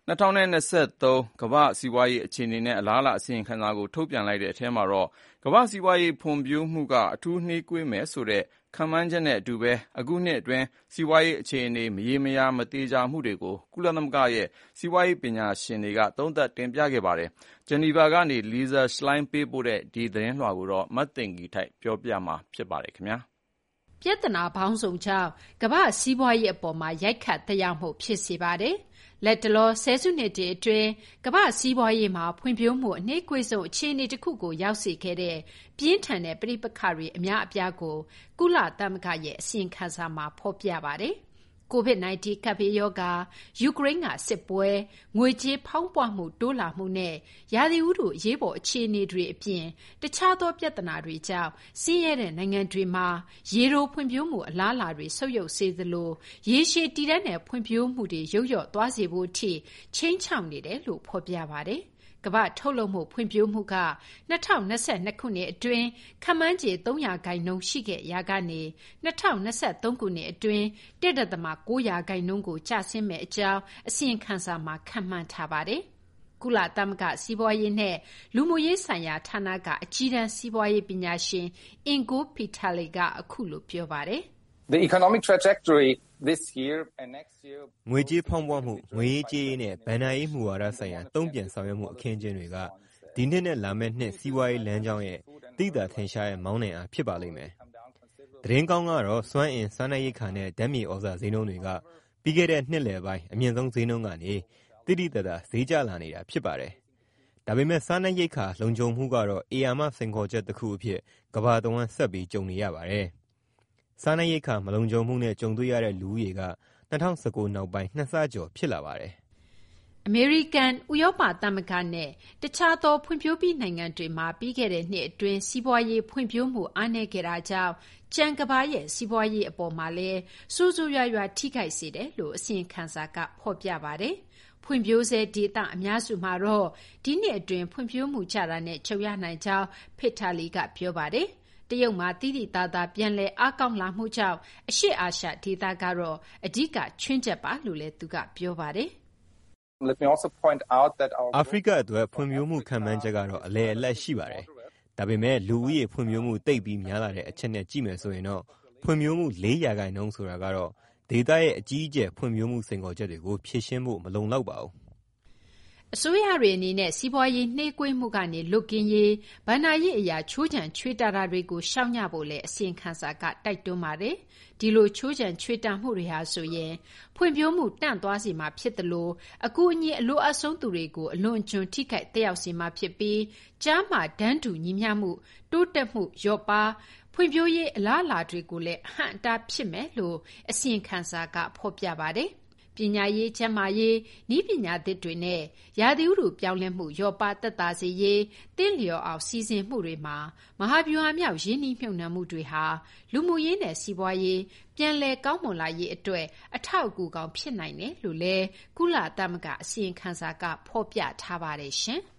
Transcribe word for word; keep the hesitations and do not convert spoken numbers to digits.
၂၀၂၃ ကမ္ဘာ့စီးပွားရေးအခြေအနေနဲ့အလားအလာအစီရင်ခံစာကိုထုတ်ပြန်လိုက်တဲ့အထဲမှာတော့ကမ္ဘာ့စီးပွားရေးဖွံ့ဖြိုးမှုကအထူးနှေးကွေးမယ်ဆိုတဲ့ခန့်မှန်းချက်နဲ့အတူပဲအခုနှစ်အတွင်းစီးပွားရေးအခြေအနေမရေမရာမသေချာမှုတွေကိုကုလသမဂ္ဂရဲ့စီးပွားရေးပညာရှင်တွေကသုံးသပ်တင်ပြခဲ့ပါတယ်။ဂျနီဗာကနေ Lisa Schlein ပေးပို့တဲ့ဒီသတင်းလွှာကိုတော့မသိင်္ဂီထိုက်ပြောပြမှာဖြစ်ပါတယ်ခင်ဗျာ။ပြဿနာပေါင်းစုံကြောင့်ကမ္ဘာ့စီးပွားရေးအပေါ်မှာရိုက်ခတ်သက်ရောက်မှုဖြစ်စေပါတယ်။လက်တလောဆယ်စုနှစ်တွေအတွင်းကမ္ဘာ့စီးပွားရေးမှာဖွံ့ဖြိုးမှုအနှေးကွေးဆုံးအခြေအနေတစ်ခုကိုရောက်စေခဲ့တဲ့ပြင်းထန်တဲ့ပဋိပက္ခတွေအများအပြားကိုကုလသမဂ္ဂရဲ့အစီရင်ခံစာမှာဖော်ပြပါတယ်။ ကိုဗစ် ၁၉ ကပ်ဘေးရောဂါ၊ယူကရိန်းကစစ်ပွဲ၊ငွေကြေးဖောင်းပွမှုတိုးလာမှုနဲ့ရာသီဥတုအရေးပေါ်အခြေအနေတွေအပြင်တခြားသောပြဿနာတွေကြောင့်ဆင်းရဲတဲ့နိုင်ငံတွေမှာရေတိုဖွံ့ဖြိုးမှုအလားအလာတွေဆုတ်ယုတ်စေသလိုရေရှည်တည်တံ့တဲ့ဖွံ့ဖြိုးမှုတွေယုတ်လျော့သွားစေဖို့အထိခြိမ်းခြောက်နေတယ်လို့ဖော်ပြပါတယ်။ကမ္ဘာ့ထုတ်လုပ်မှုဖွံ့ဖြိုးမှုက၂၀၂၂ ခုနှစ်အတွင်းခန့်မှန်းခြေ၃ရာခိုင်နှုန်းရှိခဲ့ရာကနေ၂၀၂၃ ခုနှစ်အတွင်း၁ ဒသမ ၉ ရာခိုင်နှုန်းကိုကျဆင်းမယ့်အကြောင်းအစီရင်ခံစာမှာခန့်မှန်းထားပါတယ်။ကုလသမဂ္ဂစီးပွားရေးနဲ့လူမှုရေးဆိုင်ရာဌာနကအကြီးတန်းစီးပွားရေးပညာရှင်အင်ဂိုဖီတာလီကအခုလိုပြောပါတယ်။ The economic trajectory this year and next year ငွေကြေးဖောင်းပွမှုငွေရေးကြေးရေးနဲ့ဘဏ္ဍာရေးမူဝါဒဆိုင်ရာတုံ့ပြန်ဆောင်ရွက်မှုအခင်းအကျင်းတွေကဒီနှစ်နဲ့လာမယ့်နှစ်စီးပွားရေးလမ်းကြောင်းရဲ့သိသာထင်ရှားတဲ့မောင်းနှင်အားဖြစ်ပါလိမ့်မယ်။သတင်းကောင်းကတော့စွမ်းအင်စားနပ်ရိက္ခာနဲ့ဓာတ်မြေဩဇာဈေးနှုန်းတွေကပြီးခဲ့တဲ့နှစ်လယ်ပိုင်းအမြင့်ဆုံးဈေးနှုန်းကနေတိတိတတ်တာဈေးကျလာနေတာဖြစ်ပါတယ်။ဒါပေမဲ့စားနပ်ရိက္ခာလုံခြုံမှုကတော့အေယာမစိန်ခေါ်ချက်တစ်ခုအဖြစ်ကမ္ဘာတဝန်းဆက်ပြီးကြုံနေရပါတယ်။စားနပ်ရိက္ခာမလုံခြုံမှုနဲ့ကြုံတွေ့ရတဲ့လူဦးရေက၂၀၁၉နောက်ပိုင်းနှစ်ဆကျော်ဖြစ်လာပါတယ်။အမေရိကန်၊ဥရောပသမဂ္ဂနဲ့တခြားသောဖွံ့ဖြိုးပြီးနိုင်ငံတွေမှာပြီးခဲ့တဲ့နှစ်အတွင်းစီးပွားရေးဖွံ့ဖြိုးမှုအားနည်းခဲ့တာကြောင့်ကျန်ကမ္ဘာရဲ့စီးပွားရေးအပေါ်မှာလည်းဆိုးဆိုးရွားရွားထိခိုက်စေတယ်လို့အစီရင်ခံစာကဖော်ပြပါတယ်။ဖွံ့ဖြိုးဆဲဒေသအများစုမှာတော့ဒီနှစ်အတွင်းဖွံ့ဖြိုးမှုကျတာနဲ့ကြုံရနိုင်ကြောင်းဖီတာလီကပြောပါတယ်။တရုတ်မှာသိသိသာသာပြန်လည်အားကောင်းလာမှုကြောင့်အရှေ့အာရှဒေသကတော့အဓိကချွင်းချက်ပါလို့လည်းသူကပြောပါတယ်။ Let me also point out that our အာဖရိကအတွက်ဖွံ့ဖြိုးမှုခံမှန်းချက်ကတော့အလဲအလတ်ရှိပါတယ်။ဒါပေမဲ့လူဦးရေဖွံ့ဖြိုးမှုတိတ်ပြီးများလာတဲ့အချက်နဲ့ကြည့်မယ်ဆိုရင်တော့ဖွံ့ဖြိုးမှု၄ရာခိုင်နှုန်းဆိုတာကတော့ဒေသရဲ့အကြီးအကျယ်ဖွံ့ဖြိုးမှုစိန်ခေါ်ချက်တွေကိုဖြေရှင်းဖို့မလုံလောက်ပါဘူး။အစိုးရတွေအနေနဲ့စီးပွားရေးနှေးကွေးမှုကနေလွတ်ကင်းရေးဘဏ္ဍာရေးအရာချိုးချံချွေတာတာတွေကိုရှောင်ညဖို့လည်းအစီရင်ခံစာကတိုက်တွန်းပါတယ်။ဒီလိုချိုးချံချွေတာမှုတွေဟာဆိုရင်ဖွံ့ဖြိုးမှုတန့်သွားစေမှာဖြစ်တယ်လို့အကူအညီအလိုအပ်ဆုံးသူတွေကိုအလွန်အကျွံထိခိုက်သက်ရောက်စေမှာဖြစ်ပြီးကြားမှာတန်းတူညီမျှမှုတိုးတက်မှုလျော့ပါဖွံ့ဖြိုးရေးအလားအလာတွေကိုလည်းအဟန့်အတားဖြစ်မယ်လို့အစီရင်ခံစာကဖော်ပြပါတယ်။ပညာရေးကျန်းမာရေးနည်းပညာသစ်တွေနဲ့ရာသီဥတုပြောင်းလဲမှုလျော့ပါသက်သာစေရေးသင့်လျော်အောင်စီစဉ်မှုတွေမှာမဟာဗျူဟာမြောက်ရင်းနှီးမြှုပ်နှံမှုတွေဟာလူမှုရေးနဲ့စီးပွားရေးပြန်လည်ကောင်းမွန်လာရေးအတွက်အထောက်အကူကောင်းဖြစ်နိုင်တယ်လို့လည်းကုလသမဂ္ဂအစီရင်ခံစာကဖော်ပြထားပါတယ်ရှင်။